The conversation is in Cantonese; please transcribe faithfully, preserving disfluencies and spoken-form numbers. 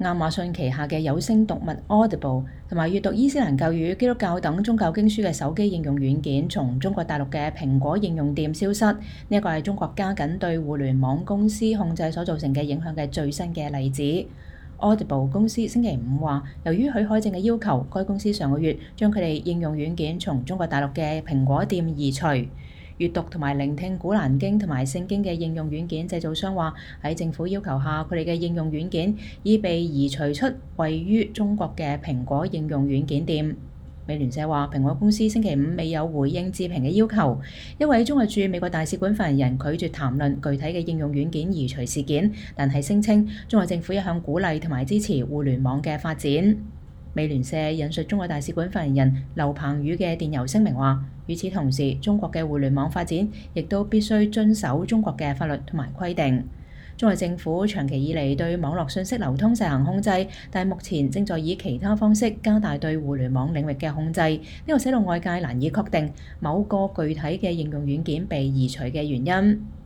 亞馬遜旗下嘅有聲讀物 Audible 同埋閱讀伊斯蘭教與基督教等宗教經書嘅手機應用軟件從中國大陸嘅蘋果應用店消失，呢一個係中國加緊對互聯網公司控制所造成嘅影響嘅最新嘅例子。Audible 公司星期五話，由於許可證嘅要求，該公司上個月將佢哋應用軟件從中國大陸嘅蘋果店移除。閱讀同埋聆聽古蘭經同埋聖經嘅應用軟件製造商話，喺政府要求下，佢哋嘅應用軟件已被移除出位於中國嘅蘋果應用軟件店。美聯社話，蘋果公司星期五未有回應置評嘅要求。一位中國駐美國大使館發言人拒絕談論具體嘅應用軟件移除事件，但係聲稱中國政府一向鼓勵同埋支持互聯網嘅發展。美聯社引述中國大使館發言人劉鵬宇嘅電郵聲明話，與此同時，中國嘅互聯網發展亦都必須遵守中國嘅法律同埋規定。中國政府長期以嚟對網絡信息流通實行控制，但目前正在以其他方式加大對互聯網領域嘅控制，呢個使到外界難以確定某個具體嘅應用軟件被移除嘅原因。